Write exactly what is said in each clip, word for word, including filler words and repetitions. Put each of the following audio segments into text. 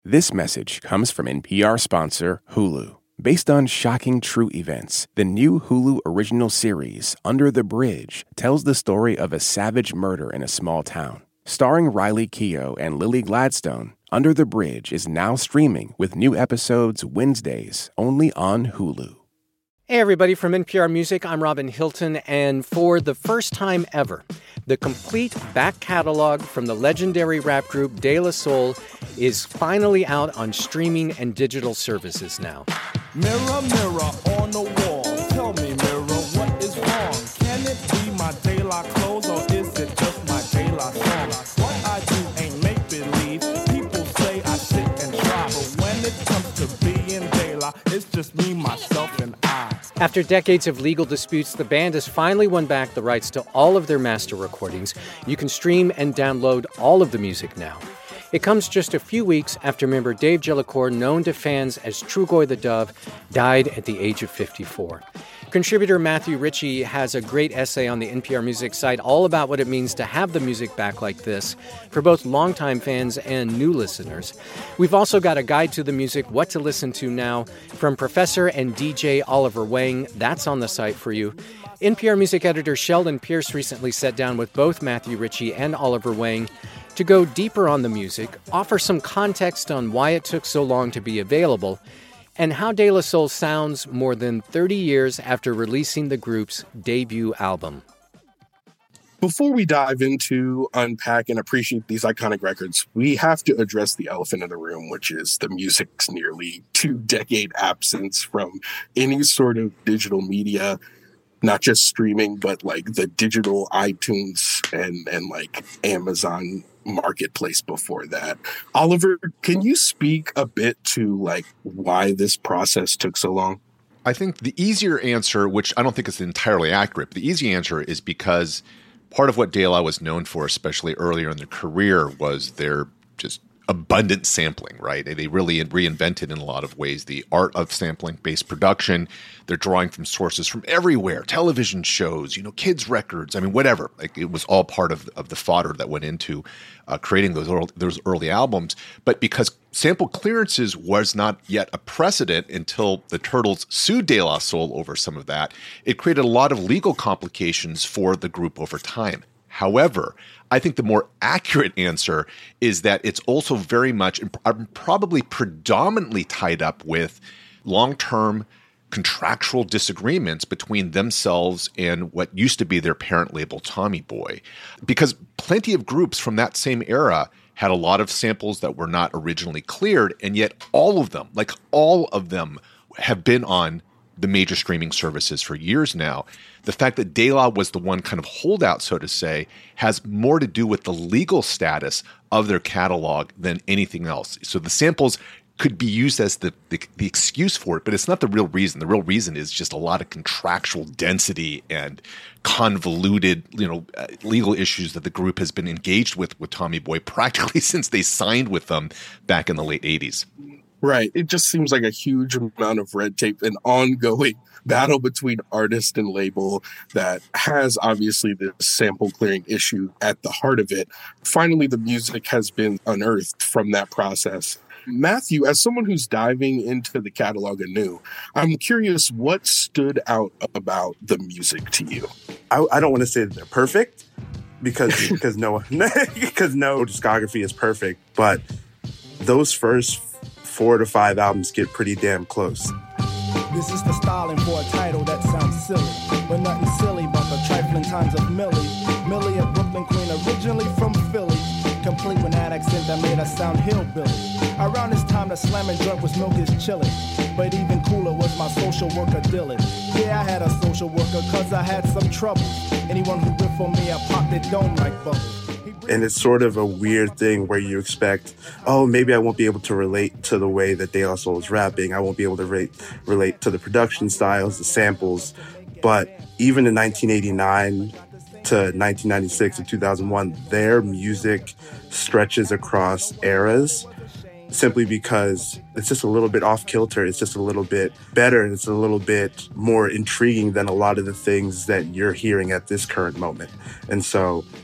This message comes from N P R sponsor Hulu. Based on shocking true events, the new Hulu original series, Under the Bridge, tells the story of a savage murder in a small town. Starring Riley Keough and Lily Gladstone, Under the Bridge is now streaming with new episodes Wednesdays only on Hulu. Hey everybody, from N P R Music, I'm Robin Hilton, and for the first time ever, the complete back catalog from the legendary rap group De La Soul is finally out on streaming and digital services now. Mirror, mirror on the wall, tell me, mirror, what is wrong? Can it be my De La clothes, or is it just my De La song? What I do ain't make-believe, people say I sit and try, but when it comes to being De La, it's just me, myself, and I. After decades of legal disputes, the band has finally won back the rights to all of their master recordings. You can stream and download all of the music now. It comes just a few weeks after member Dave Jellicoe, known to fans as Trugoy the Dove, died at the age of fifty-four. Contributor Matthew Ritchie has a great essay on the N P R Music site all about what it means to have the music back like this for both longtime fans and new listeners. We've also got a guide to the music, what to listen to now, from Professor and D J Oliver Wang. That's on the site for you. N P R Music editor Sheldon Pierce recently sat down with both Matthew Ritchie and Oliver Wang to go deeper on the music, offer some context on why it took so long to be available, and how De La Soul sounds more than thirty years after releasing the group's debut album. Before we dive into, unpack, and appreciate these iconic records, we have to address the elephant in the room, which is the music's nearly two-decade absence from any sort of digital media, not just streaming, but like the digital iTunes and, and like Amazon marketplace before that. Oliver, can you speak a bit to like why this process took so long? I think the easier answer, which I don't think is entirely accurate, but the easy answer is because part of what De La was known for, especially earlier in their career, was their just abundant sampling, right? They really reinvented in a lot of ways the art of sampling-based production. They're drawing from sources from everywhere, television shows, you know, kids' records, I mean, whatever. Like, it was all part of, of the fodder that went into uh, creating those early, those early albums. But because sample clearances was not yet a precedent until the Turtles sued De La Soul over some of that, it created a lot of legal complications for the group over time. However, I think the more accurate answer is that it's also very much, probably predominantly tied up with long-term contractual disagreements between themselves and what used to be their parent label, Tommy Boy. Because plenty of groups from that same era had a lot of samples that were not originally cleared, and yet all of them, like all of them, have been on the major streaming services for years now. The fact that De La was the one kind of holdout, so to say, has more to do with the legal status of their catalog than anything else. So the samples could be used as the, the, the excuse for it, but it's not the real reason. The real reason is just a lot of contractual density and convoluted, you know, uh, legal issues that the group has been engaged with with Tommy Boy practically since they signed with them back in the late eighties. Right. It just seems like a huge amount of red tape, an ongoing battle between artist and label that has obviously this sample clearing issue at the heart of it. Finally, the music has been unearthed from that process. Matthew, as someone who's diving into the catalog anew, I'm curious what stood out about the music to you? I, I don't want to say that they're perfect because because no because no discography is perfect, but those first four to five albums get pretty damn close. This is the styling for a title that sounds silly, but nothing silly but the trifling times of Millie. Millie, a Brooklyn queen, originally from Philly, complete with that accent that made us sound hillbilly. Around this time, the slamming joint was milk is chillin', but even cooler was my social worker Dylan. Yeah, I had a social worker cause I had some trouble. Anyone who riffed on me, I popped it dome like bubbles. And it's sort of a weird thing where you expect, oh, maybe I won't be able to relate to the way that De La Soul is rapping. I won't be able to relate, relate to the production styles, the samples. But even in nineteen eighty-nine to nineteen ninety-six and two thousand one, their music stretches across eras simply because it's just a little bit off kilter. It's just a little bit better. And it's a little bit more intriguing than a lot of the things that you're hearing at this current moment. And so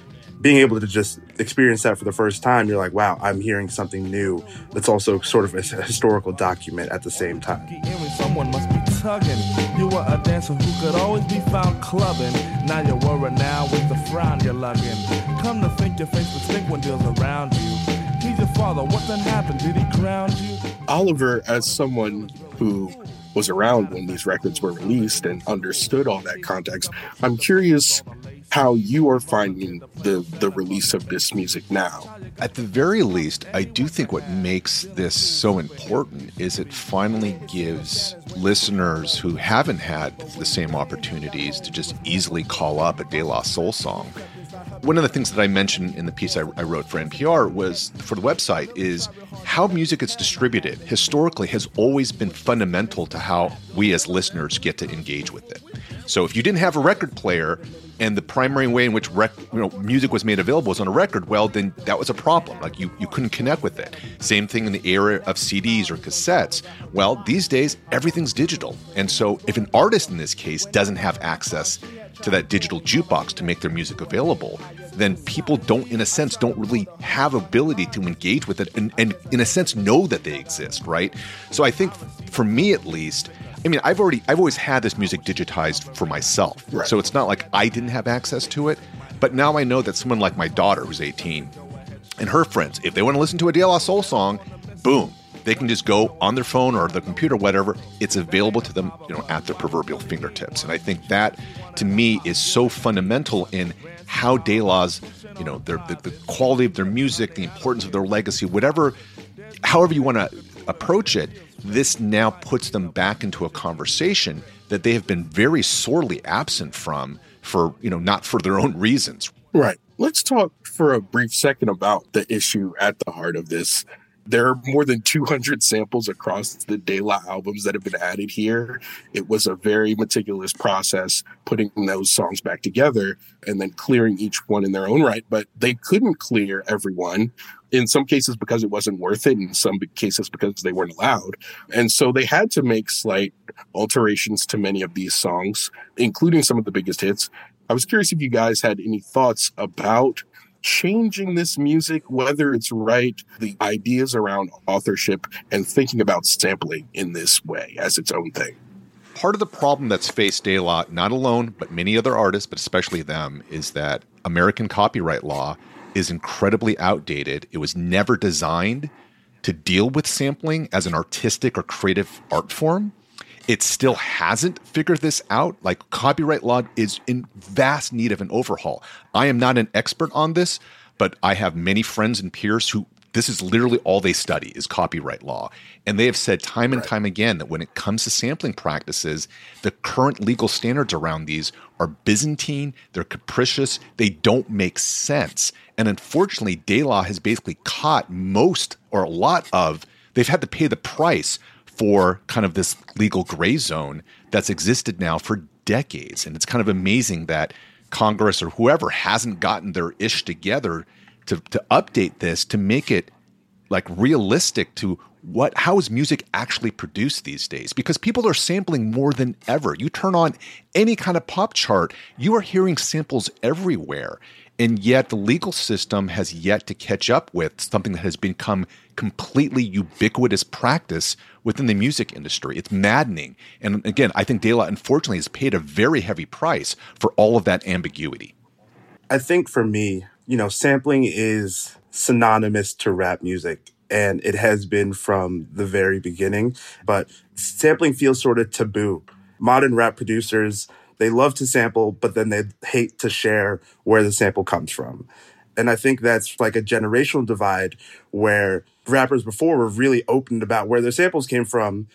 being able to just experience that for the first time, you're like, wow, I'm hearing something new that's also sort of a historical document at the same time. Someone must be tugging. You were a dancer who could always be found clubbing. Now you're worried now with the frown you're lugging. Come to think your face was stink when deals around you. He's your father, what then happened? Did he ground you? Oliver, as someone who was around when these records were released and understood all that context, I'm curious how you are finding the, the release of this music now. At the very least, I do think what makes this so important is it finally gives listeners who haven't had the same opportunities to just easily call up a De La Soul song. One of the things that I mentioned in the piece I, I wrote for N P R was for the website is how music is distributed historically has always been fundamental to how we as listeners get to engage with it. So if you didn't have a record player and the primary way in which rec, you know, music was made available was on a record, well, then that was a problem. Like you, you couldn't connect with it. Same thing in the era of C Ds or cassettes. Well, these days, everything's digital. And so if an artist in this case doesn't have access to that digital jukebox to make their music available, then people don't, in a sense, don't really have ability to engage with it and, and in a sense, know that they exist, right? So I think for me, at least, I mean, I've already, I've always had this music digitized for myself. Right. So it's not like I didn't have access to it. But now I know that someone like my daughter, who's eighteen, and her friends, if they want to listen to a De La Soul song, boom, they can just go on their phone or their computer, whatever. It's available to them, you know, at their proverbial fingertips. And I think that, to me, is so fundamental in how De La's, you know, their, the, the quality of their music, the importance of their legacy, whatever, however you want to approach it, this now puts them back into a conversation that they have been very sorely absent from for, you know, not for their own reasons. Right. Let's talk for a brief second about the issue at the heart of this. There are more than two hundred samples across the De La albums that have been added here. It was a very meticulous process putting those songs back together and then clearing each one in their own right. But they couldn't clear everyone, in some cases because it wasn't worth it, in some cases because they weren't allowed. And so they had to make slight alterations to many of these songs, including some of the biggest hits. I was curious if you guys had any thoughts about changing this music, whether it's right, the ideas around authorship and thinking about sampling in this way as its own thing. Part of the problem that's faced De La, not alone, but many other artists, but especially them, is that American copyright law is incredibly outdated. It was never designed to deal with sampling as an artistic or creative art form. It still hasn't figured this out. Like, copyright law is in vast need of an overhaul. I am not an expert on this, but I have many friends and peers who this is literally all they study is copyright law. And they have said time and time again that when it comes to sampling practices, the current legal standards around these are Byzantine, they're capricious, they don't make sense. And unfortunately, De La has basically caught most or a lot of, they've had to pay the price for kind of this legal gray zone that's existed now for decades. And it's kind of amazing that Congress or whoever hasn't gotten their ish together to, to update this, to make it like realistic to what, how is music actually produced these days? Because people are sampling more than ever. You turn on any kind of pop chart, you are hearing samples everywhere. And yet the legal system has yet to catch up with something that has become completely ubiquitous practice within the music industry. It's maddening. And again, I think De La, unfortunately, has paid a very heavy price for all of that ambiguity. I think for me, you know, sampling is synonymous to rap music, and it has been from the very beginning. But sampling feels sort of taboo. Modern rap producers, they love to sample, but then they hate to share where the sample comes from. And I think that's like a generational divide where rappers before were really open about where their samples came from.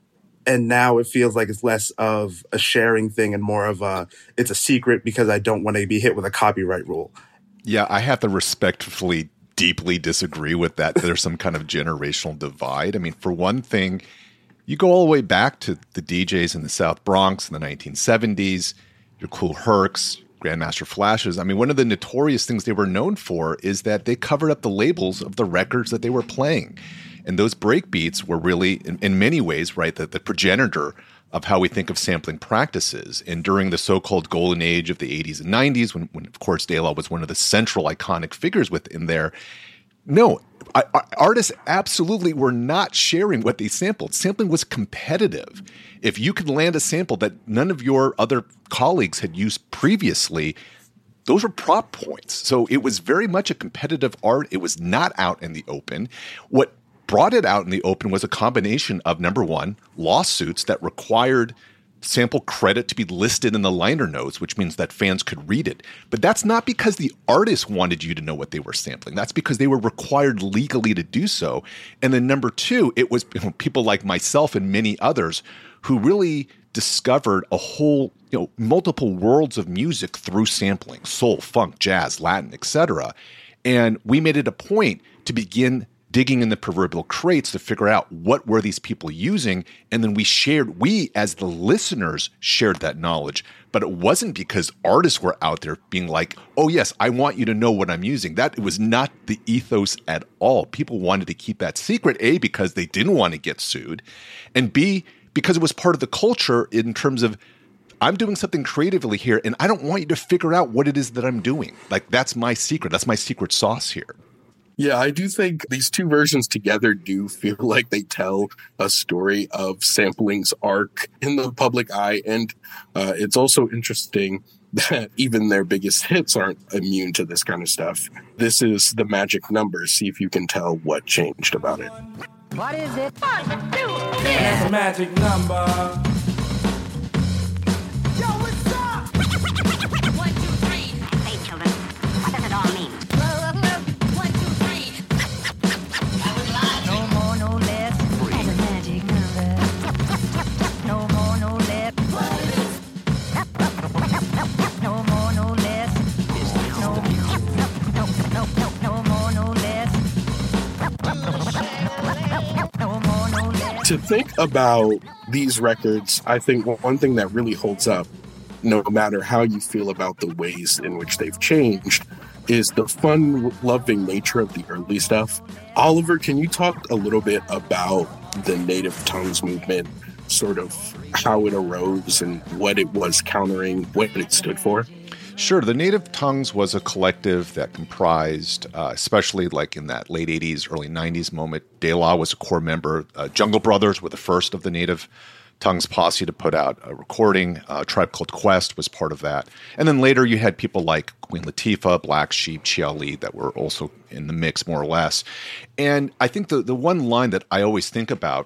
And now it feels like it's less of a sharing thing and more of a, it's a secret because I don't want to be hit with a copyright rule. Yeah, I have to respectfully, deeply disagree with that. There's some kind of generational divide. I mean, for one thing, you go all the way back to the D Js in the South Bronx in the nineteen seventies, your Kool Hercs, Grandmaster Flashes. I mean, one of the notorious things they were known for is that they covered up the labels of the records that they were playing. And those breakbeats were really, in, in many ways, right, the, the progenitor of how we think of sampling practices. And during the so-called golden age of the eighties and nineties, when, when of course, De La was one of the central iconic figures within there, no, I, I, artists absolutely were not sharing what they sampled. Sampling was competitive. If you could land a sample that none of your other colleagues had used previously, those were prop points. So it was very much a competitive art. It was not out in the open. What brought it out in the open was a combination of, number one, lawsuits that required sample credit to be listed in the liner notes, which means that fans could read it. But that's not because the artists wanted you to know what they were sampling. That's because they were required legally to do so. And then number two, it was, you know, people like myself and many others who really discovered a whole, you know, multiple worlds of music through sampling: soul, funk, jazz, Latin, et cetera. And we made it a point to begin digging in the proverbial crates to figure out what were these people using. And then we shared, we as the listeners shared that knowledge. But it wasn't because artists were out there being like, oh yes, I want you to know what I'm using. That was not the ethos at all. People wanted to keep that secret, A, because they didn't want to get sued, and B, because it was part of the culture in terms of, I'm doing something creatively here, and I don't want you to figure out what it is that I'm doing. Like, that's my secret. That's my secret sauce here. Yeah, I do think these two versions together do feel like they tell a story of sampling's arc in the public eye. And uh, it's also interesting that even their biggest hits aren't immune to this kind of stuff. This is the magic number. See if you can tell what changed about it. What is it? One, two, three. That's a magic number. Yo, what's up? One, two, three. Hey, children, what does it all mean? One, two, three. I was lying. No more, no less. That's a magic number. No more, no less. No more, no less. No, no, no, no, no more, no less. No more, no less. To think about these records, I think one thing that really holds up, no matter how you feel about the ways in which they've changed, is the fun-loving nature of the early stuff. Oliver, can you talk a little bit about the Native Tongues movement, sort of how it arose and what it was countering, what it stood for? Sure. The Native Tongues was a collective that comprised, uh, especially like in that late eighties, early nineties moment, De La was a core member. Uh, Jungle Brothers were the first of the Native Tongues posse to put out a recording. Uh, Tribe Called Quest was part of that. And then later you had people like Queen Latifah, Black Sheep, Chia Lee that were also in the mix more or less. And I think the, the one line that I always think about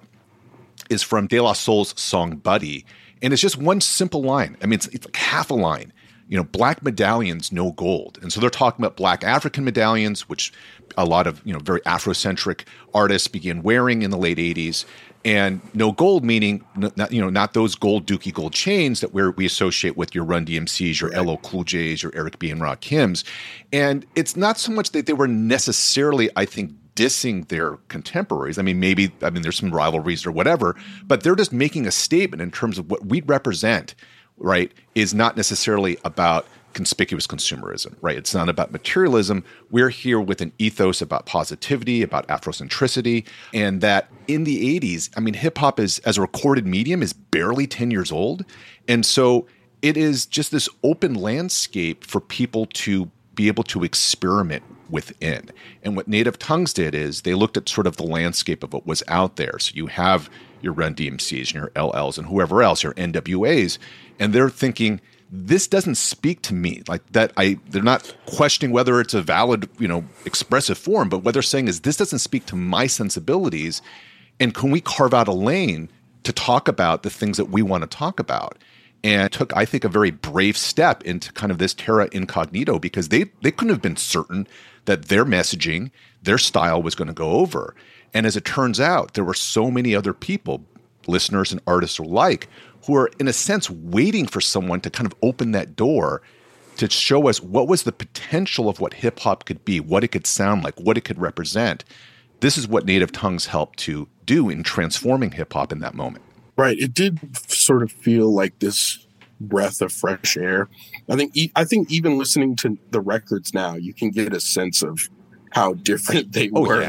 is from De La Soul's song Buddy. And it's just one simple line. I mean, it's, it's like half a line. You know, black medallions, no gold. And so they're talking about black African medallions, which a lot of, you know, very Afrocentric artists began wearing in the late eighties. And no gold, meaning, not, you know, not those gold dookie gold chains that we're, we associate with your Run D M Cs, your L L Cool J's, your Eric B. and Rakims. And it's not so much that they were necessarily, I think, dissing their contemporaries. I mean, maybe, I mean, there's some rivalries or whatever, but they're just making a statement in terms of what we represent, right, is not necessarily about conspicuous consumerism, right? It's not about materialism. We're here with an ethos about positivity, about Afrocentricity, and that in the eighties, I mean, hip hop is, as a recorded medium, is barely ten years old. And so it is just this open landscape for people to be able to experiment within. And what Native Tongues did is they looked at sort of the landscape of what was out there. So you have your Run D M Cs and your L Ls and whoever else, your N W As, and they're thinking, this doesn't speak to me. Like that, I they're not questioning whether it's a valid, you know, expressive form, but what they're saying is this doesn't speak to my sensibilities. And can we carve out a lane to talk about the things that we want to talk about? And took, I think, a very brave step into kind of this terra incognito, because they they couldn't have been certain that their messaging, their style was going to go over. And as it turns out, there were so many other people, listeners and artists alike, who are, in a sense, waiting for someone to kind of open that door to show us what was the potential of what hip-hop could be, what it could sound like, what it could represent. This is what Native Tongues helped to do in transforming hip-hop in that moment. Right. It did sort of feel like this breath of fresh air. I think I think even listening to the records now, you can get a sense of how different they oh, were yeah.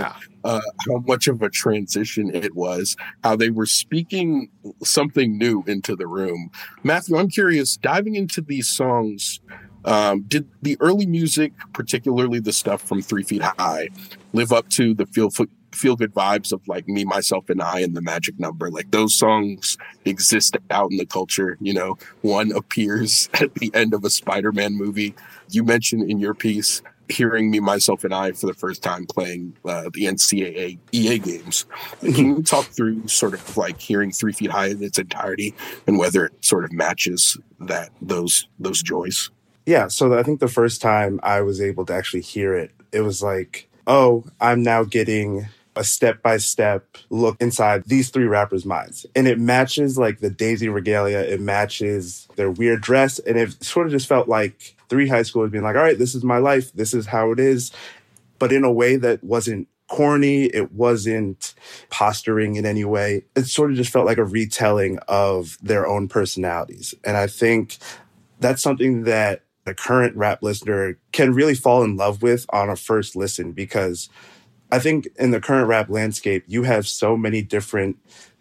uh, how much of a transition it was, how they were speaking something new into the room. Matthew, I'm curious, diving into these songs, um, did the early music, particularly the stuff from Three Feet High, live up to the feel feel good vibes of like Me, Myself, and I and The Magic Number? Like those songs exist out in the culture. You know, one appears at the end of a Spider-Man movie. You mentioned in your piece hearing Me, Myself, and I for the first time playing uh, the N C double A E A games. Can you talk through sort of like hearing Three Feet High in its entirety and whether it sort of matches that those those joys? Yeah, so I think the first time I was able to actually hear it, it was like, oh, I'm now getting a step-by-step look inside these three rappers' minds. And it matches like the Daisy regalia, it matches their weird dress, and it sort of just felt like three high schoolers being like, all right, this is my life, this is how it is, but in a way that wasn't corny, it wasn't posturing in any way. It sort of just felt like a retelling of their own personalities. And I think that's something that a current rap listener can really fall in love with on a first listen, because I think in the current rap landscape, you have so many different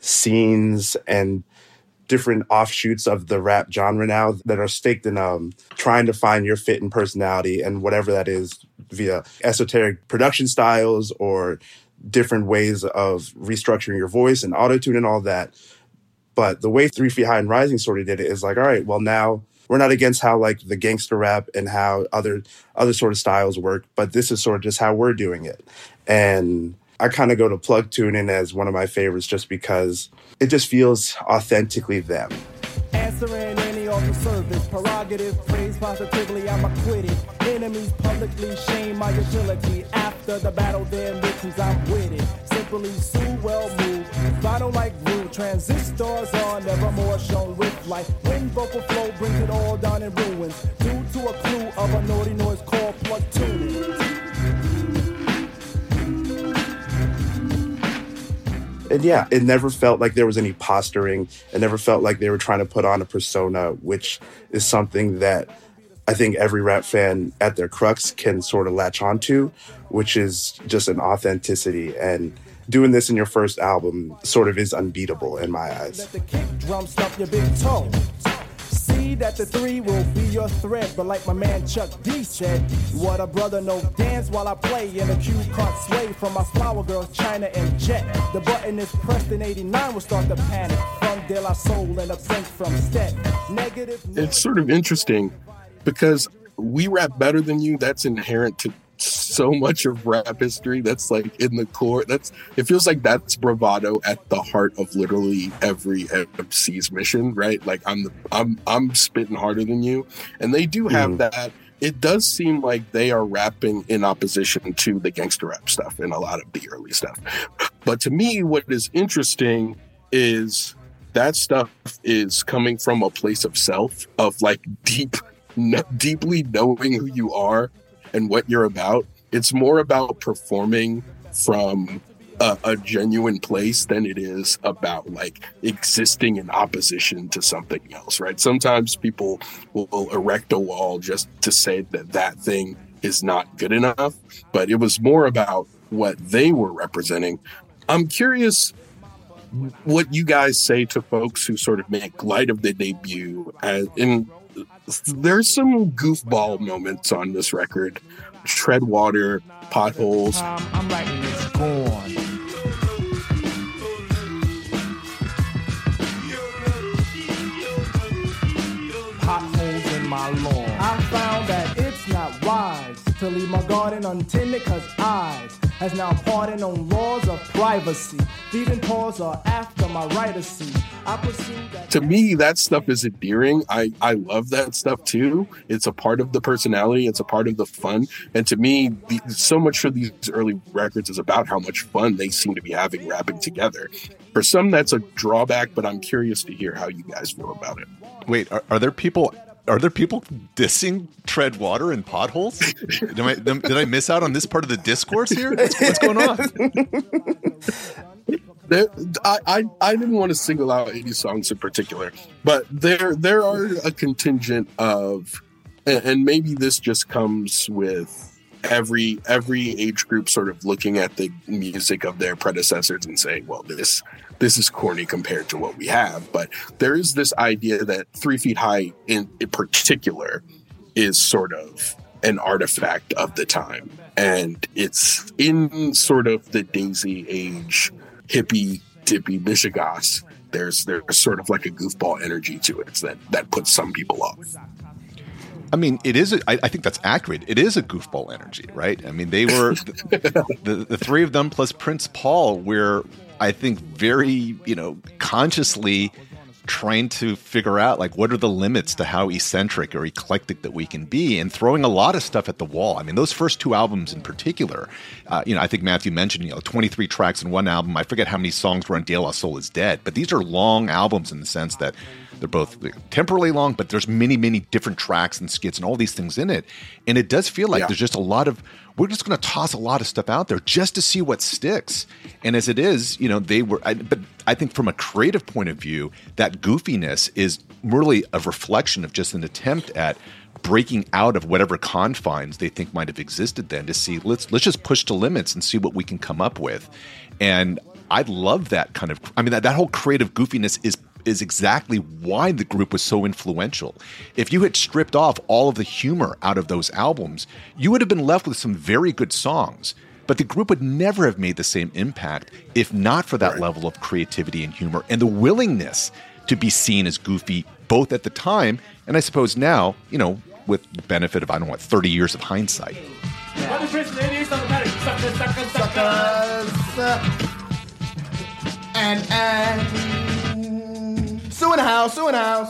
scenes and different offshoots of the rap genre now that are staked in um, trying to find your fit and personality, and whatever that is via esoteric production styles or different ways of restructuring your voice and auto-tune and all that. But the way Three Feet High and Rising sort of did it is like, all right, well now we're not against how like the gangster rap and how other other sort of styles work, but this is sort of just how we're doing it. And I kind of go to Plug Tuning as one of my favorites just because it just feels authentically them. Answering any offer service, prerogative, praise positively, I'm acquitted. Enemies publicly shame my utility. After the battle, then victims, I'm with it. Simply sue, well moved. Vinyl like rude, transistors are never more shown with life. When vocal flow brings it all down in ruins, due to a clue of a naughty noise called Plug Tuning. And yeah, it never felt like there was any posturing. It never felt like they were trying to put on a persona, which is something that I think every rap fan at their crux can sort of latch onto, which is just an authenticity. And doing this in your first album sort of is unbeatable in my eyes. Let the kick drum stuff your big toe. See that the three will be your thread, but like my man Chuck D said, what a brother, no dance while I play, and the cue can't sway from my flower girls, China and Jet. The button is pressed in eighty-nine, will start the panic. From De La Soul and a Prince from Stet. Negative. It's sort of interesting because we rap better than you. That's inherent to so much of rap history. That's like in the core. That's it feels like that's bravado at the heart of literally every M C's mission, right? Like I'm the I'm I'm spitting harder than you, and they do have mm. that. It does seem like they are rapping in opposition to the gangster rap stuff in a lot of the early stuff. But to me, what is interesting is that stuff is coming from a place of self, of like deep, no, deeply knowing who you are and what you're about. It's more about performing from a, a genuine place than it is about like existing in opposition to something else, right? Sometimes people will, will erect a wall just to say that that thing is not good enough, but it was more about what they were representing. I'm curious what you guys say to folks who sort of make light of the debut. As in, there's some goofball moments on this record. Tread water, potholes. Um, I'm writing it's gone. Potholes in my lawn. I found that it's not wise to leave my garden untended, cause I has now pardoned on laws of privacy. Feeding paws are after my writer seat. I pursue that. To me, that stuff is endearing. I, I love that stuff too. It's a part of the personality. It's a part of the fun. And to me, the, so much of these early records is about how much fun they seem to be having rapping together. For some, that's a drawback, but I'm curious to hear how you guys feel about it. Wait, are, are there people... Are there people dissing Tread Water and Potholes? Did I, did I miss out on this part of the discourse here? What's, what's going on? There, I, I I didn't want to single out any songs in particular, but there there are a contingent of, and maybe this just comes with every every age group sort of looking at the music of their predecessors and saying, well, this this is corny compared to what we have. But there is this idea that Three Feet High in, in particular is sort of an artifact of the time. And it's in sort of the Daisy Age hippie dippy mishigas. There's there's sort of like a goofball energy to it that, that puts some people off. I mean, it is. A, I, I think that's accurate. It is a goofball energy, right? I mean, they were the, the, the three of them plus Prince Paul were, I think, very, you know, consciously trying to figure out, like, what are the limits to how eccentric or eclectic that we can be, and throwing a lot of stuff at the wall. I mean, those first two albums in particular, uh, you know, I think Matthew mentioned, you know, twenty-three tracks in one album. I forget how many songs were on De La Soul is Dead, but these are long albums in the sense that they're both temporally long, but there's many, many different tracks and skits and all these things in it. And it does feel like yeah. there's just a lot of, we're just going to toss a lot of stuff out there just to see what sticks. And as it is, you know, they were, I, but I think from a creative point of view, that goofiness is merely a reflection of just an attempt at breaking out of whatever confines they think might have existed then to see, let's, let's just push to limits and see what we can come up with. And I love that kind of, I mean, that, that whole creative goofiness is is exactly why the group was so influential. If you had stripped off all of the humor out of those albums, you would have been left with some very good songs. But the group would never have made the same impact if not for that right. level of creativity and humor and the willingness to be seen as goofy, both at the time and I suppose now, you know, with the benefit of, I don't know what, thirty years of hindsight. And, and, Sue in the house, Sue in the house.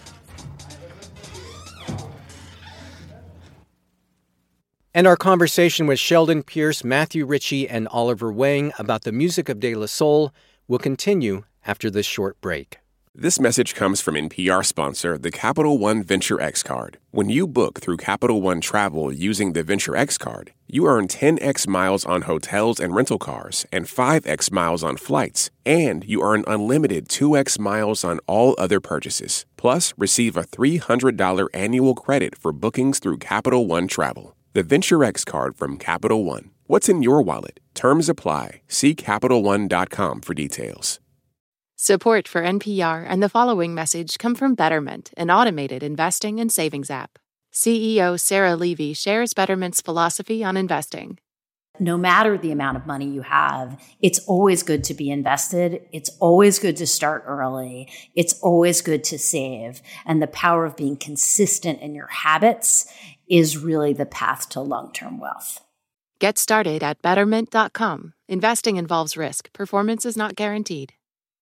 And our conversation with Sheldon Pierce, Matthew Ritchie, and Oliver Wang about the music of De La Soul will continue after this short break. This message comes from N P R sponsor, the Capital One Venture X Card. When you book through Capital One Travel using the Venture X Card, you earn ten x miles on hotels and rental cars and five x miles on flights, and you earn unlimited two x miles on all other purchases. Plus, receive a three hundred dollars annual credit for bookings through Capital One Travel. The Venture X Card from Capital One. What's in your wallet? Terms apply. See Capital One dot com for details. Support for N P R and the following message come from Betterment, an automated investing and savings app. C E O Sarah Levy shares Betterment's philosophy on investing. No matter the amount of money you have, it's always good to be invested. It's always good to start early. It's always good to save. And the power of being consistent in your habits is really the path to long-term wealth. Get started at betterment dot com. Investing involves risk. Performance is not guaranteed.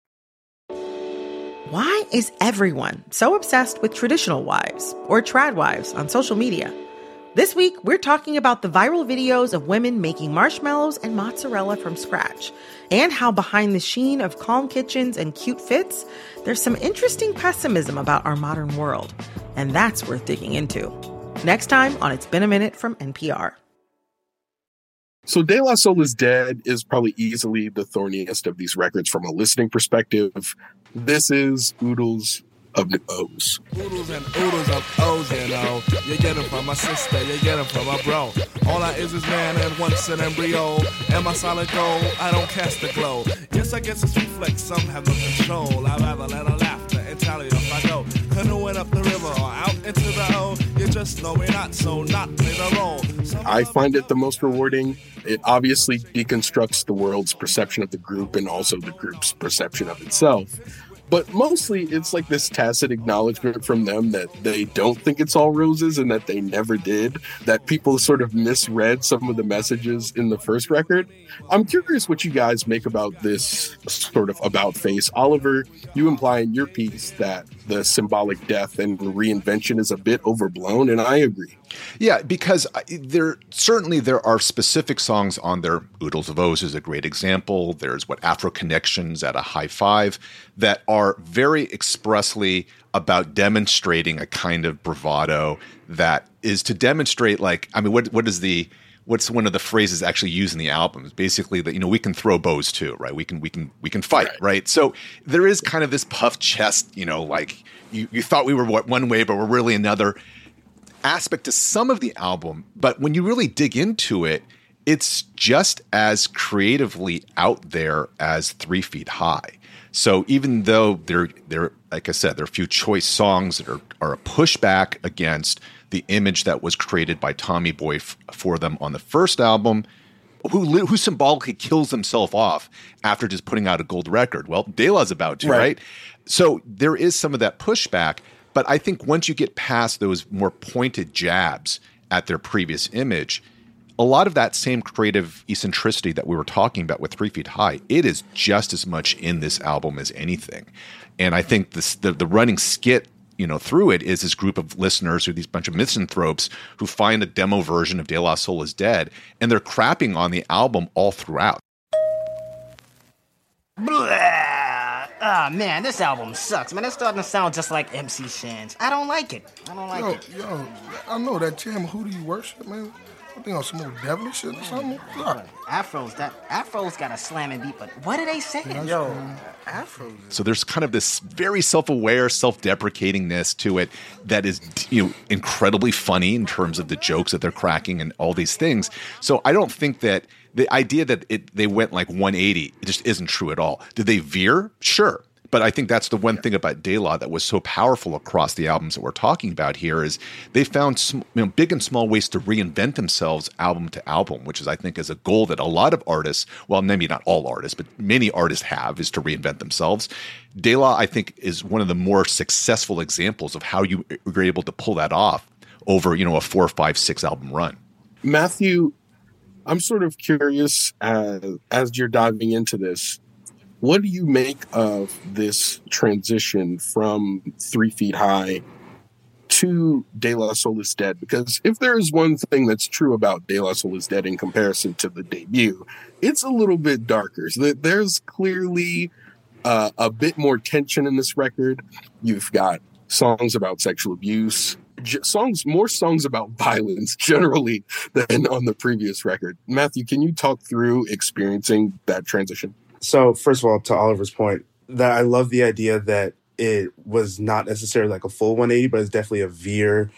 Why is everyone so obsessed with traditional wives or trad wives on social media? This week, we're talking about the viral videos of women making marshmallows and mozzarella from scratch, and how behind the sheen of calm kitchens and cute fits, there's some interesting pessimism about our modern world. And that's worth digging into. Next time on It's Been a Minute from N P R. So De La Soul is Dead is probably easily the thorniest of these records from a listening perspective. This is Oodles of the O's. Oodles and oodles of O's, you know. You get them from my sister, you get them from my bro. All I is is man and once an embryo. And my solid gold, I don't cast a glow. Yes, I guess it's reflex, some have no control. I'd rather let her laughter and tally if I go. Canoeing up the river or out into the O. You just know me not, so not play the role. I find it the most rewarding. It obviously deconstructs the world's perception of the group and also the group's perception of itself. But mostly it's like this tacit acknowledgement from them that they don't think it's all roses and that they never did, that people sort of misread some of the messages in the first record. I'm curious what you guys make about this sort of about face. Oliver, you imply in your piece that the symbolic death and reinvention is a bit overblown, and I agree. Yeah, because there certainly there are specific songs on there. Oodles of O's is a great example. There's what Afro Connections at a High Five that are very expressly about demonstrating a kind of bravado that is to demonstrate, like, I mean, what what is the what's one of the phrases actually used in the albums? Basically, that, you know, we can throw bows too, right? We can we can we can fight, right? right? So there is kind of this puffed chest, you know, like you, you thought we were one way, but we're really another. aspect to some of the album, but when you really dig into it, it's just as creatively out there as Three Feet High. So even though there, there, like I said, there are a few choice songs that are, are a pushback against the image that was created by Tommy Boy f- for them on the first album, who li- who symbolically kills himself off after just putting out a gold record. Well, De La's about to, right. right? So there is some of that pushback, but I think once you get past those more pointed jabs at their previous image, a lot of that same creative eccentricity that we were talking about with Three Feet High, it is just as much in this album as anything. And I think this, the, the running skit, you know, through it is this group of listeners or these bunch of misanthropes who find a demo version of De La Soul is Dead, and they're crapping on the album all throughout. Blah. Ah, man, this album sucks. Man, it's starting to sound just like M C Shan's. I don't like it. I don't like yo, it. Yo, I know that jam. Who do you worship, man? I think on some old devilish shit or something. Look. Afro's that Afro's got a slamming beat, but what are they saying? Yo, Afro. So there's kind of this very self-aware, self-deprecatingness to it that is, you know, incredibly funny in terms of the jokes that they're cracking and all these things. So I don't think that the idea that it they went like one eighty, it just isn't true at all. Did they veer? Sure. But I think that's the one thing about De La that was so powerful across the albums that we're talking about here is they found sm- you know, big and small ways to reinvent themselves album to album, which is, I think, is a goal that a lot of artists, well, maybe not all artists, but many artists have, is to reinvent themselves. De La, I think, is one of the more successful examples of how you were able to pull that off over, you know, a four, five, six album run. Matthew, I'm sort of curious as, as you're diving into this, what do you make of this transition from Three Feet High to De La Soul is Dead? Because if there is one thing that's true about De La Soul is Dead in comparison to the debut, it's a little bit darker. So there's clearly uh, a bit more tension in this record. You've got songs about sexual abuse, j- songs, more songs about violence generally than on the previous record. Matthew, can you talk through experiencing that transition? So first of all, to Oliver's point, that I love the idea that it was not necessarily like a full one eighty, but it's definitely a veer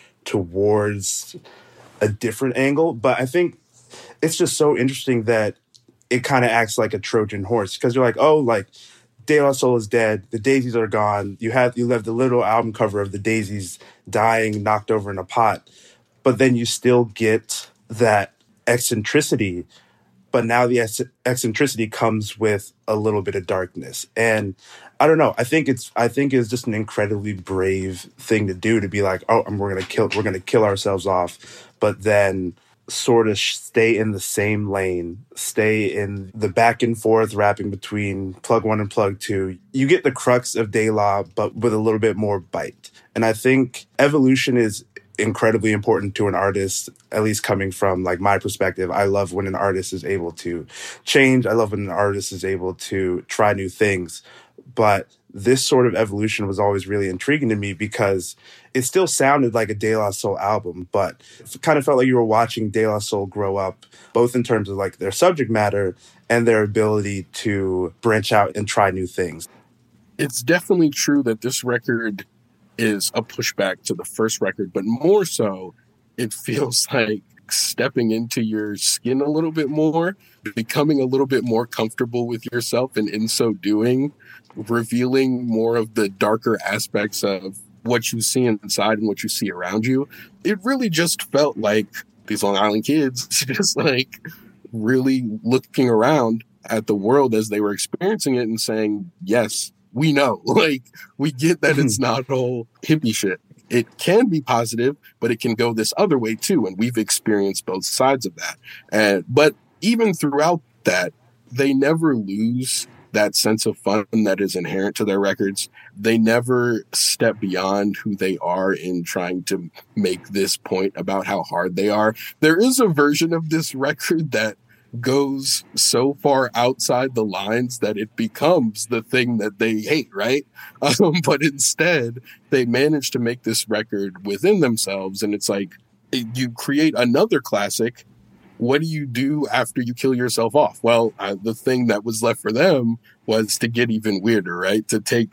towards a different angle. But I think it's just so interesting that it kind of acts like a Trojan horse, because you're like, oh, like De La Soul is dead. The daisies are gone. You have you have the little album cover of the daisies dying, knocked over in a pot, but then you still get that eccentricity. But now the eccentricity comes with a little bit of darkness. And I don't know. I think it's I think it's just an incredibly brave thing to do, to be like, oh, we're gonna kill we're gonna kill ourselves off, but then sort of stay in the same lane, stay in the back and forth rapping between plug one and plug two. You get the crux of De La, but with a little bit more bite. And I think evolution is incredibly important to an artist, at least coming from like my perspective. I love when an artist is able to change. I love when an artist is able to try new things. But this sort of evolution was always really intriguing to me, because it still sounded like a De La Soul album, but it kind of felt like you were watching De La Soul grow up, both in terms of like their subject matter and their ability to branch out and try new things. It's definitely true that this record is a pushback to the first record, but more so, it feels like stepping into your skin a little bit more, becoming a little bit more comfortable with yourself, and in so doing, revealing more of the darker aspects of what you see inside and what you see around you. It really just felt like these Long Island kids just like really looking around at the world as they were experiencing it and saying, yes, we know, like, we get that it's not all hippie shit. It can be positive, but it can go this other way too. And we've experienced both sides of that. And, but even throughout that, they never lose that sense of fun that is inherent to their records. They never step beyond who they are in trying to make this point about how hard they are. There is a version of this record that goes so far outside the lines that it becomes the thing that they hate, right? Um, but instead, they manage to make this record within themselves, and it's like, you create another classic. What do you do after you kill yourself off? Well, uh, the thing that was left for them was to get even weirder, right? To take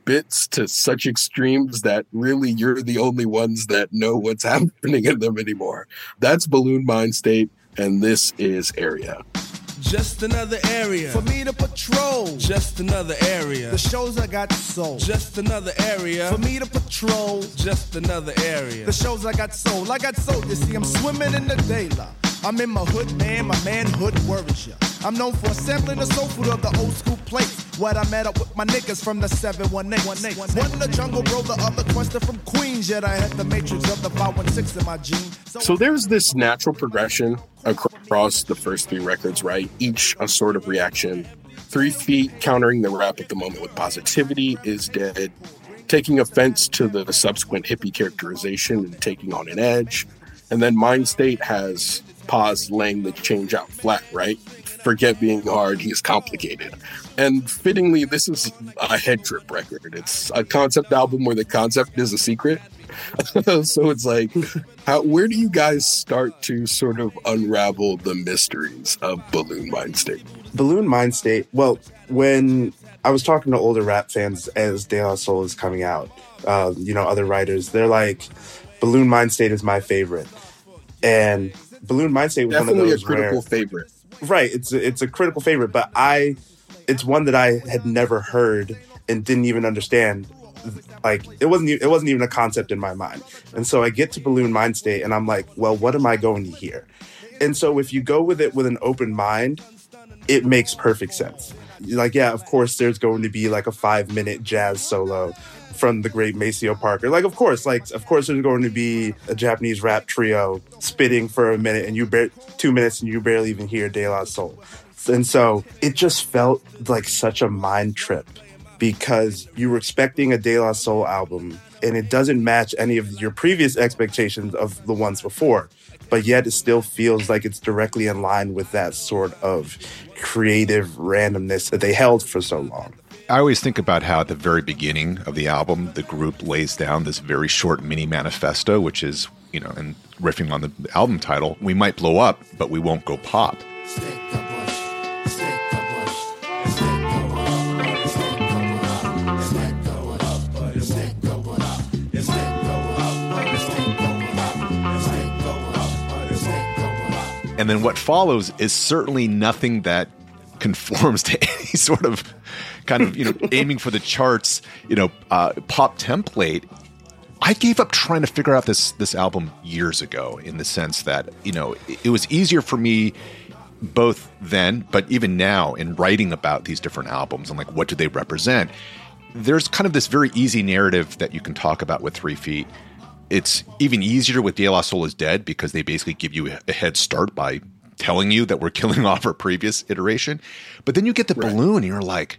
bits to such extremes that really you're the only ones that know what's happening in them anymore. That's Balloon Mind State, and this is Area. Just another area for me to patrol. Just another area. The shows I got sold. Just another area for me to patrol. Just another area. The shows I got sold. I got sold. You see, I'm swimming in the daylight. I'm in my hood, man. My manhood worries ya. I'm known for sampling the soul food of the old school plates. What I met up with my niggas from the seven one eight. One the jungle bro, the other Quester from Queens. Yet I had the matrix of the five one six in my gene. So, so there's this natural progression across the first three records, right? Each a sort of reaction. Three Feet countering the rap at the moment with positivity is dead. Taking offense to the subsequent hippie characterization and taking on an edge. And then Mind State has Paz laying the change out flat, right? Forget being hard, he's complicated. And fittingly, this is a head trip record. It's a concept album where the concept is a secret. So it's like, how, where do you guys start to sort of unravel the mysteries of Balloon Mind State? Balloon Mind State, well, when I was talking to older rap fans as De La Soul is coming out, uh, you know, other writers, they're like, Balloon Mind State is my favorite. And Balloon Mind State was definitely one of those a critical where, favorite. Right, it's a, it's a critical favorite, but I, it's one that I had never heard and didn't even understand. Like it wasn't it wasn't even a concept in my mind. And so I get to Balloon Mind State and I'm like, well, what am I going to hear? And so if you go with it with an open mind, it makes perfect sense. Like, yeah, of course there's going to be like a five minute jazz solo from the great Maceo Parker. Like, of course, like, of course there's going to be a Japanese rap trio spitting for a minute and you bar- two minutes and you barely even hear De La Soul. And so it just felt like such a mind trip because you were expecting a De La Soul album and it doesn't match any of your previous expectations of the ones before, but yet it still feels like it's directly in line with that sort of creative randomness that they held for so long. I always think about how at the very beginning of the album, the group lays down this very short mini manifesto, which is, you know, and riffing on the album title, we might blow up, but we won't go pop. And then what follows is certainly nothing that conforms to any sort of kind of, you know, aiming for the charts, you know, uh, pop template. I gave up trying to figure out this this album years ago in the sense that, you know, it, it was easier for me both then, but even now in writing about these different albums and like what do they represent. There's kind of this very easy narrative that you can talk about with Three Feet. It's even easier with De La Soul is Dead because they basically give you a head start by telling you that we're killing off our previous iteration. But then you get the right. Balloon and you're like,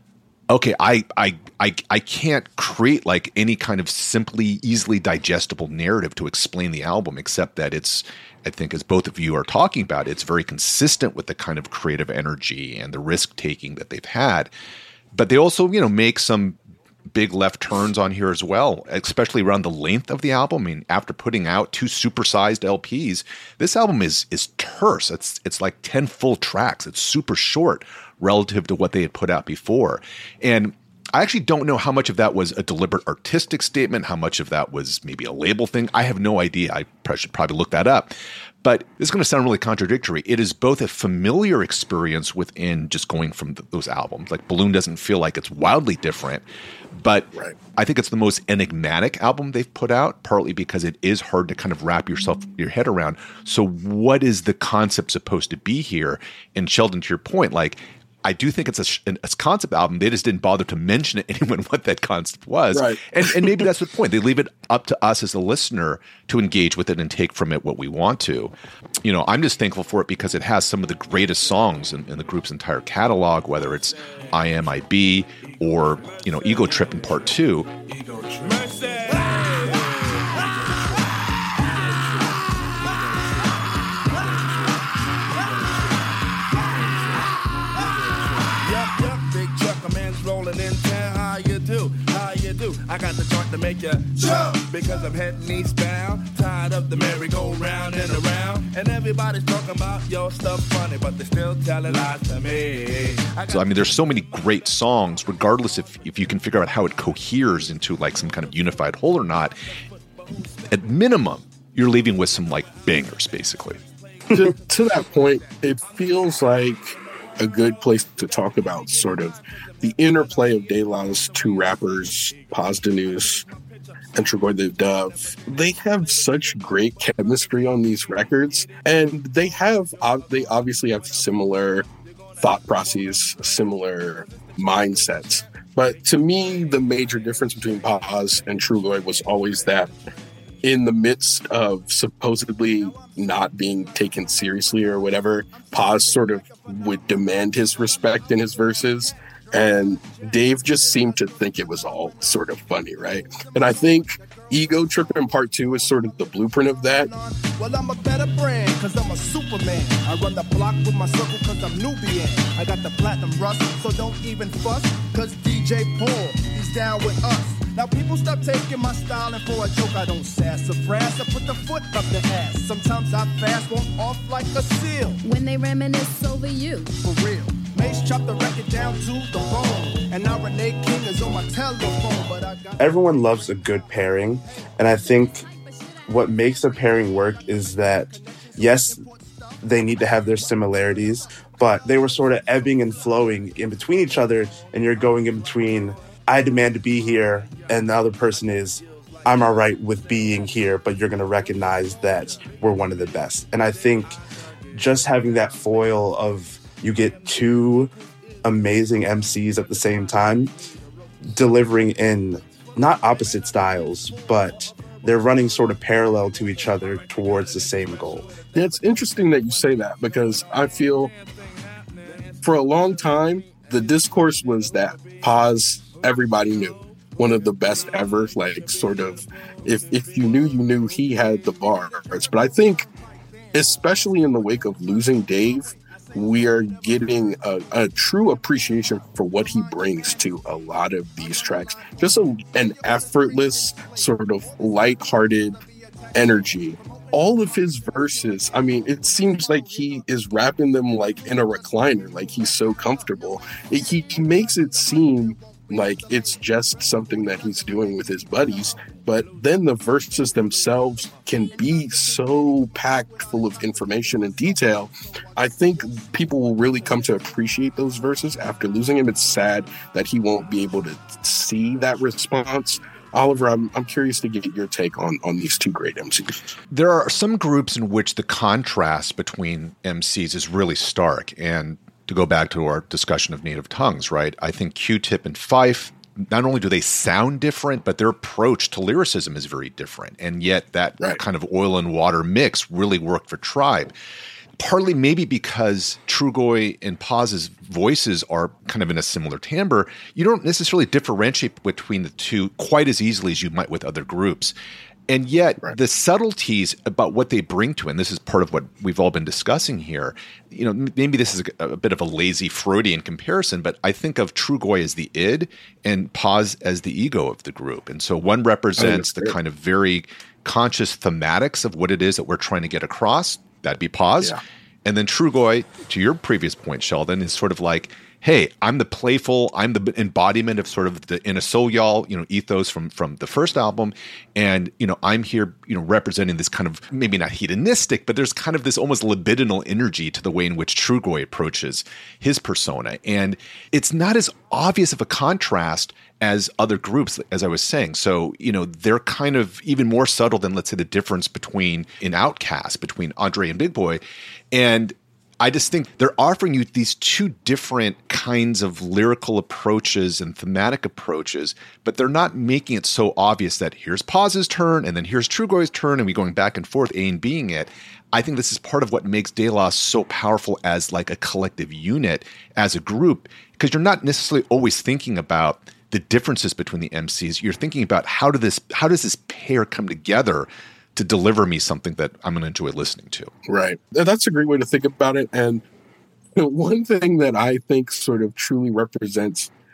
okay, I, I I I can't create like any kind of simply easily digestible narrative to explain the album, except that it's, I think as both of you are talking about, it's very consistent with the kind of creative energy and the risk taking that they've had. But they also, you know, make some big left turns on here as well, especially around the length of the album. I mean, after putting out two supersized L Ps, this album is is terse. It's it's like ten full tracks. It's super short relative to what they had put out before. And I actually don't know how much of that was a deliberate artistic statement, how much of that was maybe a label thing. I have no idea. I should probably look that up. But this is going to sound really contradictory. It is both a familiar experience within just going from th- those albums. Like Balloon doesn't feel like it's wildly different, but right. I think it's the most enigmatic album they've put out, partly because it is hard to kind of wrap yourself your head around. So what is the concept supposed to be here? And Sheldon, to your point, like I do think it's a, a concept album. They just didn't bother to mention it anyone what that concept was. Right. And, and maybe that's the point. They leave it up to us as a listener to engage with it and take from it what we want to. You know, I'm just thankful for it because it has some of the greatest songs in, in the group's entire catalog, whether it's I Am I Be or, you know, Ego Trip in Part Two. Ego Trip. I got the joint to make you jump because I'm heading eastbound. Tired of the merry-go-round and around. And everybody's talking about your stuff funny, but they still telling lies to me. I So, I mean, there's so many great songs, regardless if, if you can figure out how it coheres into like some kind of unified whole or not. At minimum, you're leaving with some like bangers, basically. to, to that point, it feels like a good place to talk about sort of the interplay of De La's two rappers, Paz Danus and Trugoy the Dove. They have such great chemistry on these records, and they have they obviously have similar thought processes, similar mindsets. But to me, the major difference between Paz and Trugoy was always that in the midst of supposedly not being taken seriously or whatever, Paz sort of would demand his respect in his verses. And Dave just seemed to think it was all sort of funny, right? And I think Ego Trippin' Part two is sort of the blueprint of that. Well, I'm a better brand, cause I'm a Superman. I run the block with my circle, cause I'm Nubian. I got the platinum rust, so don't even fuss, cause D J Paul, he's down with us. Now people stop taking my style and for a joke I don't sass or frass. I put the foot up the ass. Sometimes I fast, walk off like a seal. When they reminisce over you. For real. Mace chopped the record down to the bone. And now Renee King is on my telephone. But I got Everyone loves a good pairing. And I think what makes a pairing work is that, yes, they need to have their similarities, but they were sort of ebbing and flowing in between each other. And you're going in between, I demand to be here, and the other person is, I'm all right with being here, but you're going to recognize that we're one of the best. And I think just having that foil of you get two amazing M Cs at the same time, delivering in not opposite styles, but they're running sort of parallel to each other towards the same goal. Yeah, it's interesting that you say that, because I feel for a long time, the discourse was that Paz, everybody knew, one of the best ever, like sort of, if if you knew, you knew he had the bars. But I think, especially in the wake of losing Dave, we are getting a, a true appreciation for what he brings to a lot of these tracks. Just a, an effortless, sort of lighthearted energy. All of his verses, I mean, it seems like he is rapping them like in a recliner, like he's so comfortable. It, he, he makes it seem like it's just something that he's doing with his buddies, but then the verses themselves can be so packed full of information and detail. I think people will really come to appreciate those verses after losing him. It's sad that he won't be able to see that response. Oliver, I'm I'm curious to get your take on, on these two great M Cs. There are some groups in which the contrast between M Cs is really stark, and to go back to our discussion of native tongues, right? I think Q-Tip and Phife, not only do they sound different, but their approach to lyricism is very different. And yet that right. kind of oil and water mix really worked for Tribe. Partly maybe because Trugoy and Paz's voices are kind of in a similar timbre, you don't necessarily differentiate between the two quite as easily as you might with other groups. And yet right. the subtleties about what they bring to it, and this is part of what we've all been discussing here, you know, maybe this is a, a bit of a lazy Freudian comparison, but I think of Trugoy as the id and Paz as the ego of the group. And so one represents the kind of very conscious thematics of what it is that we're trying to get across. That'd be Paz. Yeah. And then Trugoy, to your previous point, Sheldon, is sort of like, hey, I'm the playful, I'm the embodiment of sort of the Inna Soul Y'all, you know, ethos from from the first album. And, you know, I'm here, you know, representing this kind of, maybe not hedonistic, but there's kind of this almost libidinal energy to the way in which Trugoy approaches his persona. And it's not as obvious of a contrast as other groups, as I was saying. So, you know, they're kind of even more subtle than, let's say, the difference between an Outkast, between Andre and Big Boi. And I just think they're offering you these two different kinds of lyrical approaches and thematic approaches, but they're not making it so obvious that here's Paz's turn and then here's Trugoy's turn and we going back and forth, A and Bing it. I think this is part of what makes De La so powerful as like a collective unit, as a group, because you're not necessarily always thinking about the differences between the M Cs. You're thinking about how do this, how does this pair come together to deliver me something that I'm going to enjoy listening to. Right. That's a great way to think about it. And one thing that I think sort of truly represents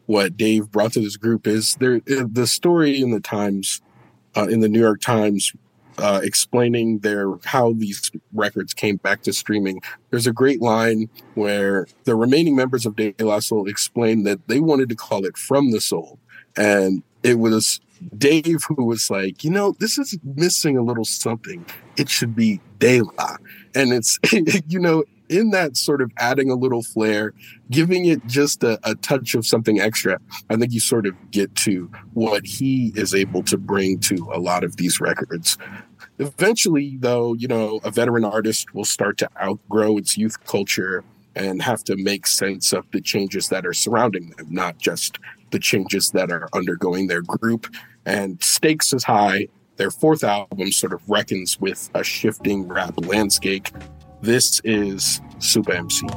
what Dave brought to this group is there the story in the Times, uh, in the New York Times, uh, explaining their how these records came back to streaming. There's a great line where the remaining members of De La Soul explained that they wanted to call it From the Soul, and it was Dave who was like, you know, this is missing a little something. It should be De La, and it's you know. in that sort of adding a little flair, giving it just a, a touch of something extra, I think you sort of get to what he is able to bring to a lot of these records. Eventually, though, you know, a veteran artist will start to outgrow its youth culture and have to make sense of the changes that are surrounding them, not just the changes that are undergoing their group. And Stakes is High, their fourth album, sort of reckons with a shifting rap landscape. This is Super M Cs.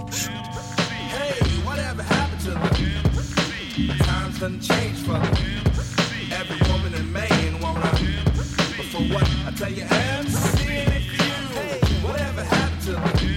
Hey, whatever happened to them? Times done changed for them. Every woman in Maine wanna. But for what? I tell you, M C and you. Hey, whatever happened to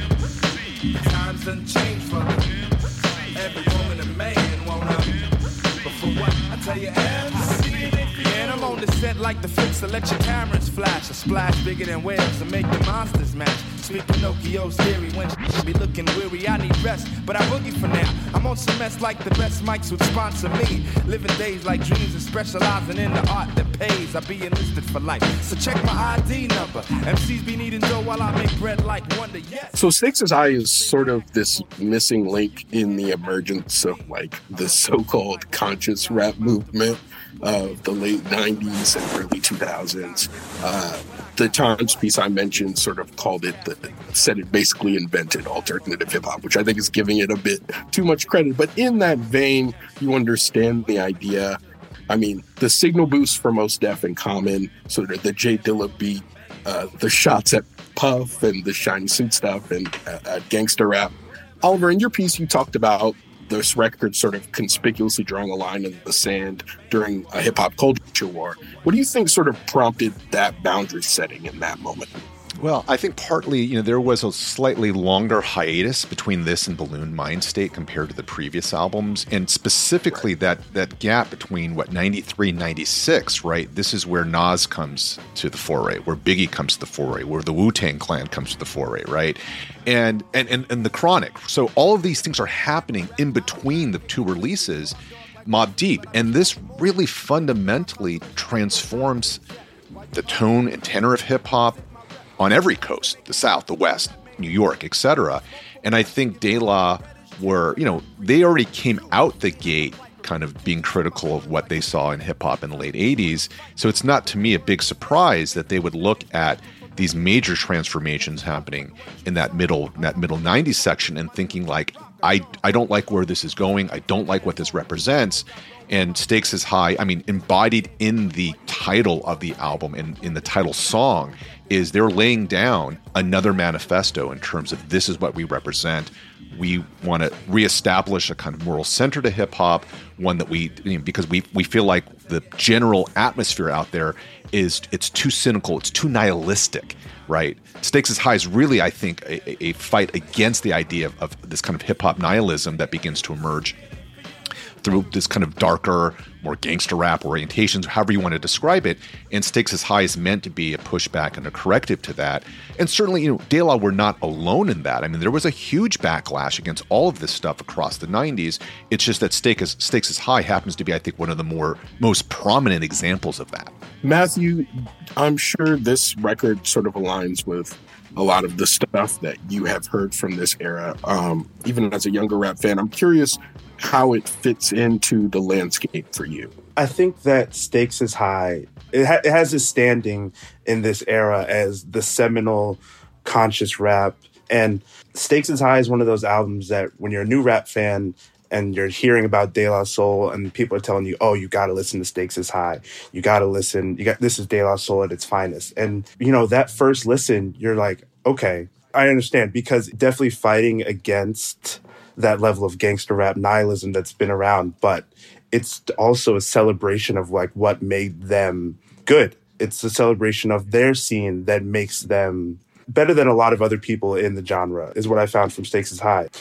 them? Times done changed for them. Every woman in Maine wanna. But for what? I tell you, M C and you. And I'm on the set like the flicks that let your cameras flash. A splash bigger than whales to make the monsters match. Sweet Pinocchio's theory when she be looking weary, I need rest, but I boogie for now. I'm on some mess like the best mics would sponsor me. Living days like dreams and specializing in the art that pays. I be enlisted for life, so check my I D number. M Cs be needing dough while I make bread like Wonder, yes. So Stakes is High is sort of this missing link in the emergence of like the so-called conscious rap movement of the late nineties and early two thousands. Uh, the Times piece I mentioned sort of called it, the, said it basically invented alternative hip hop, which I think is giving it a bit too much credit. But in that vein, you understand the idea. I mean, the signal boost for Mos Def and Common, sort of the J Dilla beat, uh, the shots at Puff and the shiny suit stuff and uh, uh, gangster rap. Oliver, in your piece, you talked about this record sort of conspicuously drawing a line in the sand during a hip-hop culture war. What do you think sort of prompted that boundary setting in that moment? Well, I think partly, you know, there was a slightly longer hiatus between this and Balloon Mind State compared to the previous albums. And specifically that that gap between, what, ninety-three, ninety-six, right? This is where Nas comes to the foray, where Biggie comes to the foray, where the Wu-Tang Clan comes to the foray, right? And, and, and, and the Chronic. So all of these things are happening in between the two releases, Mobb Deep. And this really fundamentally transforms the tone and tenor of hip-hop on every coast, the South, the West, New York, et cetera. And I think De La were, you know, they already came out the gate kind of being critical of what they saw in hip hop in the late eighties. So it's not, to me, a big surprise that they would look at these major transformations happening in that middle, that middle nineties section and thinking like, I, I don't like where this is going. I don't like what this represents. And Stakes is High, I mean, embodied in the title of the album and in the title song is they're laying down another manifesto in terms of this is what we represent. We want to reestablish a kind of moral center to hip hop, one that we, you know, because we we feel like the general atmosphere out there is it's too cynical, it's too nihilistic, right? Stakes is High is really, I think, a, a fight against the idea of, of this kind of hip hop nihilism that begins to emerge through this kind of darker, more gangster rap orientations, however you want to describe it. And Stakes is High is meant to be a pushback and a corrective to that. And certainly, you know, De La were not alone in that. I mean, there was a huge backlash against all of this stuff across the nineties. It's just that Stakes is, Stakes is High happens to be, I think, one of the more most prominent examples of that. Matthew, I'm sure this record sort of aligns with a lot of the stuff that you have heard from this era. Um, even as a younger rap fan, I'm curious how it fits into the landscape for you. I think that Stakes is High. It, ha- it has a standing in this era as the seminal conscious rap. And Stakes is High is one of those albums that when you're a new rap fan and you're hearing about De La Soul and people are telling you, oh, you got to listen to Stakes is High. You got to listen. You got this is De La Soul at its finest. And, you know, that first listen, you're like, okay, I understand, because definitely fighting against that level of gangster rap nihilism that's been around, but it's also a celebration of like what made them good. It's a celebration of their scene that makes them better than a lot of other people in the genre, is what I found from Stakes is High.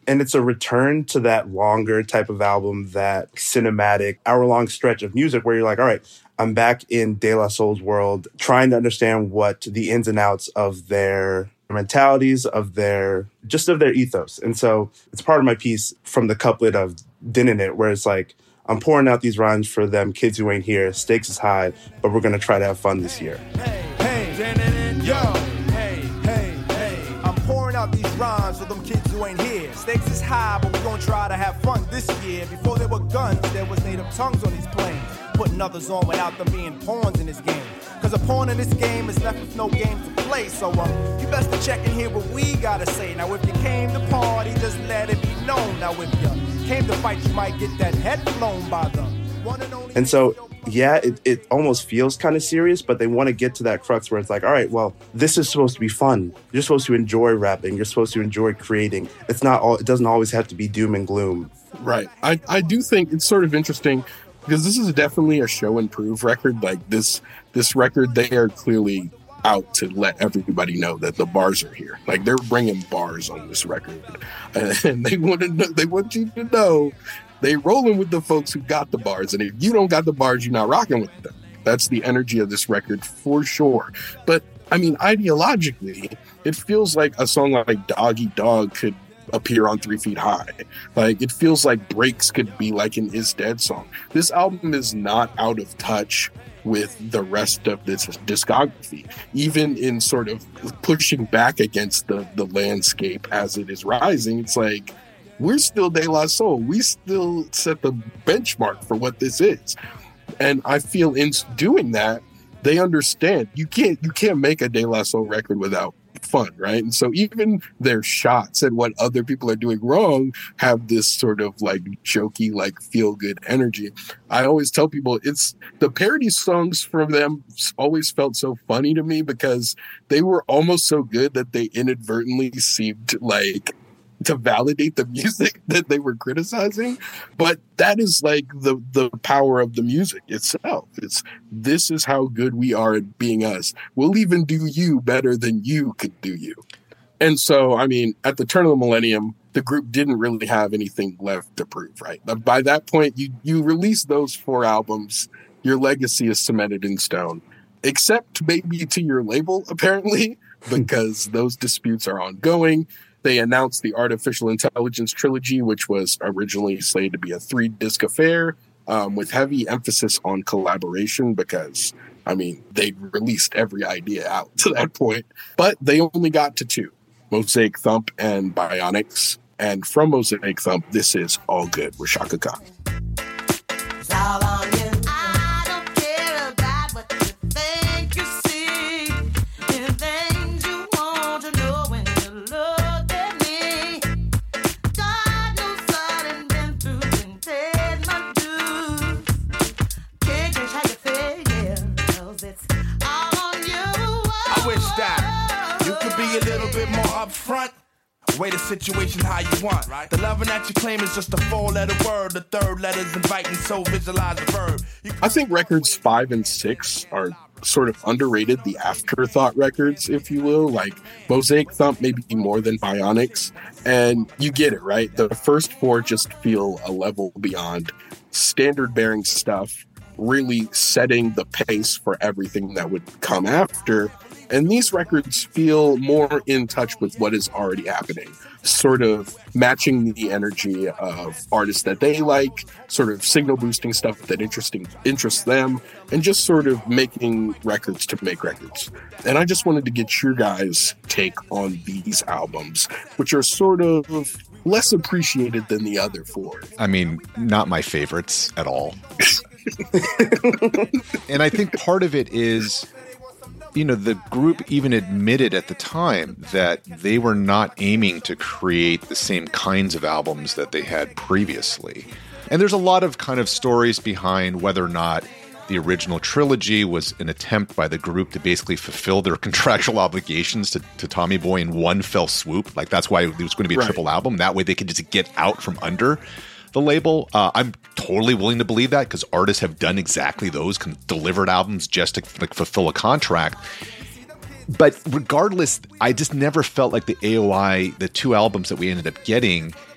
And it's a return to that longer type of album, that cinematic hour-long stretch of music where you're like, all right, I'm back in De La Soul's world, trying to understand what the ins and outs of their mentalities, of their, just of their ethos. And so it's part of my piece from the couplet of Dinnin' It, where it's like, I'm pouring out these rhymes for them kids who ain't here. Stakes is high, but we're going to try to have fun this year. Hey, hey, yo, hey, hey, hey. I'm pouring out these rhymes for them kids who ain't here. Stakes is high, but we're gonna try to have fun this year. Before there were guns, there was native tongues on these planes. Putting others on without them being pawns in this game. Cause a pawn in this game is left with no game to play. So um, you best to check and hear what we gotta say. Now if you came to party, just let it be known. Now if you came to fight, you might get that head blown by the one and only. And so, yeah, it, it almost feels kind of serious, but they want to get to that crux where it's like, all right, well, this is supposed to be fun. You're supposed to enjoy rapping. You're supposed to enjoy creating. It's not all, it doesn't always have to be doom and gloom. Right. I, I do think it's sort of interesting because this is definitely a show and prove record. Like this, this record, they are clearly out to let everybody know that the bars are here. Like they're bringing bars on this record, and they want to know, they want you to know they rolling with the folks who got the bars. And if you don't got the bars, you're not rocking with them. That's the energy of this record for sure. But I mean, ideologically, it feels like a song like Doggy Dog could appear on Three Feet High. Like it feels like Breaks could be like an Is Dead song. This album is not out of touch with the rest of this discography, even in sort of pushing back against the, the landscape as it is rising. It's like, we're still De La Soul. We still set the benchmark for what this is. And I feel in doing that, they understand you can't, you can't make a De La Soul record without fun, right? And so even their shots at what other people are doing wrong have this sort of like jokey, like feel good energy. I always tell people it's the parody songs from them always felt so funny to me because they were almost so good that they inadvertently seemed like to validate the music that they were criticizing. But that is like the the power of the music itself. It's this is how good we are at being us. We'll even do you better than you could do you. And so, I mean, at the turn of the millennium, the group didn't really have anything left to prove, right? But by that point, you you release those four albums, your legacy is cemented in stone. Except maybe to your label, apparently, because those disputes are ongoing. They announced the Artificial Intelligence trilogy, which was originally slated to be a three-disc affair um, with heavy emphasis on collaboration because, I mean, they'd released every idea out to that point. But they only got to two, Mosaic Thump and Bionics. And from Mosaic Thump, this is All Good with Chaka Khan. Front, way the situation how you want. Right. The loving that you claim is just a four-letter word. The third letter's inviting, so visualize the verb. I think records five and six are sort of underrated, the afterthought records, if you will. Like Mosaic Thump maybe more than Bionics, and you get it, right? The first four just feel a level beyond standard-bearing stuff, really setting the pace for everything that would come after. And these records feel more in touch with what is already happening, sort of matching the energy of artists that they like, sort of signal boosting stuff that interesting interests them, and just sort of making records to make records. And I just wanted to get your guys' take on these albums, which are sort of less appreciated than the other four. I mean, not my favorites at all. And I think part of it is, you know, the group even admitted at the time that they were not aiming to create the same kinds of albums that they had previously. And there's a lot of kind of stories behind whether or not the original trilogy was an attempt by the group to basically fulfill their contractual obligations to, to Tommy Boy in one fell swoop. Like, that's why it was going to be a Right. triple album. That way they could just get out from under the label. Uh, I'm totally willing to believe that because artists have done exactly those, con- delivered albums just to like fulfill a contract. But regardless, I just never felt like the A O I, the two albums that we ended up getting,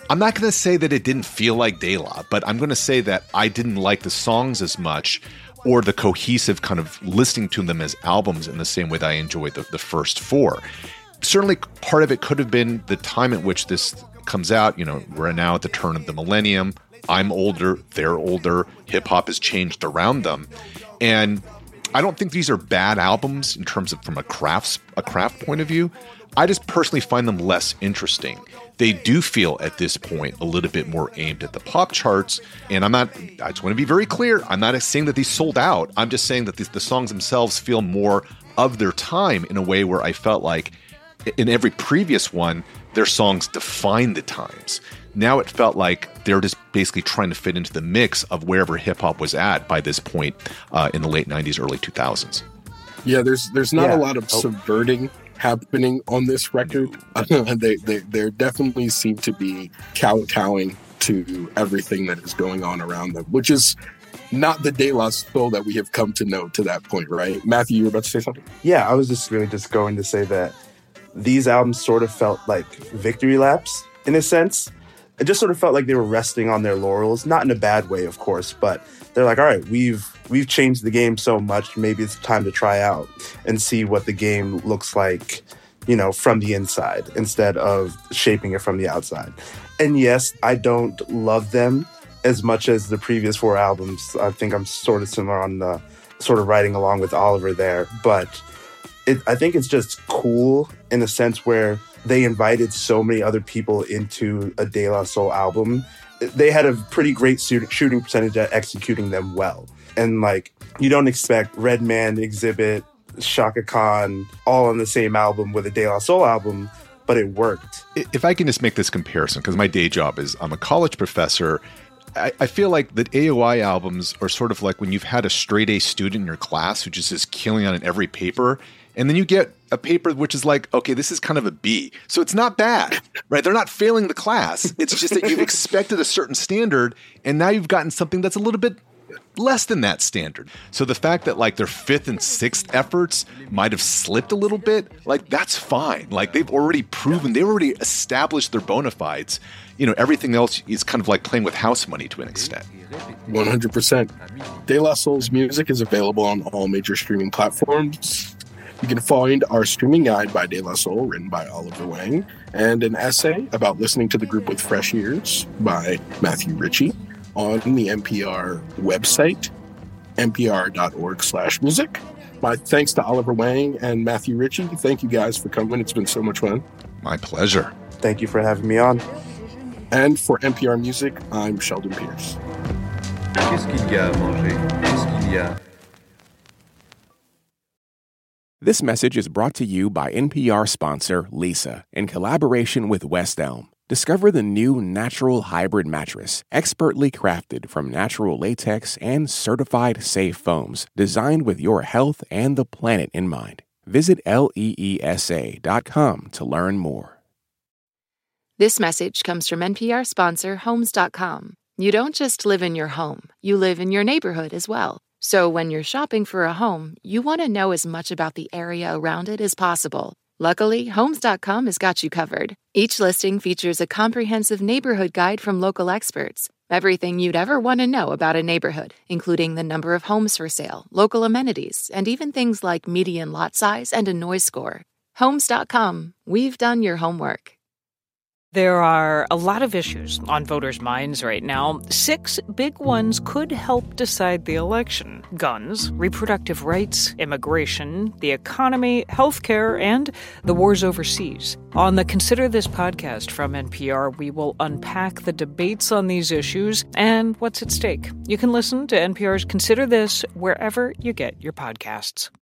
I'm not going to say that it didn't feel like De La, but I'm going to say that I didn't like the songs as much or the cohesive kind of listening to them as albums in the same way that I enjoyed the, the first four. Certainly part of it could have been the time at which this comes out. You know, we're now at the turn of the millennium. I'm older, they're older. Hip hop has changed around them. And I don't think these are bad albums in terms of from a crafts a craft point of view. I just personally find them less interesting. They do feel at this point a little bit more aimed at the pop charts. And I'm not, I just want to be very clear, I'm not saying that these sold out. I'm just saying that these, the songs themselves feel more of their time in a way where I felt like in every previous one, their songs defined the times. Now it felt like they're just basically trying to fit into the mix of wherever hip hop was at by this point uh, in the late nineties, early two thousands. Yeah, there's there's not Yeah. a lot of Oh. subverting happening on this record. they they there definitely seem to be kowtowing to everything that is going on around them, which is not the De La Soul that we have come to know to that point, right? Matthew, you were about to say something? Yeah, I was just really just going to say that these albums sort of felt like victory laps in a sense. It just sort of felt like they were resting on their laurels, not in a bad way, of course, but they're like, all right, we've we've changed the game so much, maybe it's time to try out and see what the game looks like, you know, from the inside instead of shaping it from the outside. And yes, I don't love them as much as the previous four albums. I think I'm sort of similar on the sort of riding along with Oliver there, but it, I think it's just cool in a sense where they invited so many other people into a De La Soul album. They had a pretty great shooting percentage at executing them well. And like, you don't expect Redman, Exhibit, Shaka Khan all on the same album with a De La Soul album, but it worked. If I can just make this comparison, because my day job is I'm a college professor, I, I feel like the A O I albums are sort of like when you've had a straight A student in your class who just is killing on every paper, and then you get a paper which is like, okay, this is kind of a B. So it's not bad, right? They're not failing the class. It's just that you've expected a certain standard, and now you've gotten something that's a little bit less than that standard. So the fact that like their fifth and sixth efforts might have slipped a little bit, like that's fine. Like they've already proven, they already established their bona fides. You know, everything else is kind of like playing with house money to an extent. one hundred percent. De La Soul's music is available on all major streaming platforms. You can find our streaming guide by De La Soul, written by Oliver Wang, and an essay about listening to the group with fresh ears by Matthew Ritchie on the N P R website, npr.org slash music. My thanks to Oliver Wang and Matthew Ritchie. Thank you guys for coming. It's been so much fun. My pleasure. Thank you for having me on. And for N P R Music, I'm Sheldon Pierce. Qu'est-ce qu'il y a à manger? Qu'est-ce qu'il y a? This message is brought to you by N P R sponsor Lisa in collaboration with West Elm. Discover the new natural hybrid mattress, expertly crafted from natural latex and certified safe foams, designed with your health and the planet in mind. Visit leesa dot com to learn more. This message comes from N P R sponsor Homes dot com. You don't just live in your home, you live in your neighborhood as well. So when you're shopping for a home, you want to know as much about the area around it as possible. Luckily, Homes dot com has got you covered. Each listing features a comprehensive neighborhood guide from local experts. Everything you'd ever want to know about a neighborhood, including the number of homes for sale, local amenities, and even things like median lot size and a noise score. Homes dot com. We've done your homework. There are a lot of issues on voters' minds right now. Six big ones could help decide the election: guns, reproductive rights, immigration, the economy, healthcare, and the wars overseas. On the Consider This podcast from N P R, we will unpack the debates on these issues and what's at stake. You can listen to N P R's Consider This wherever you get your podcasts.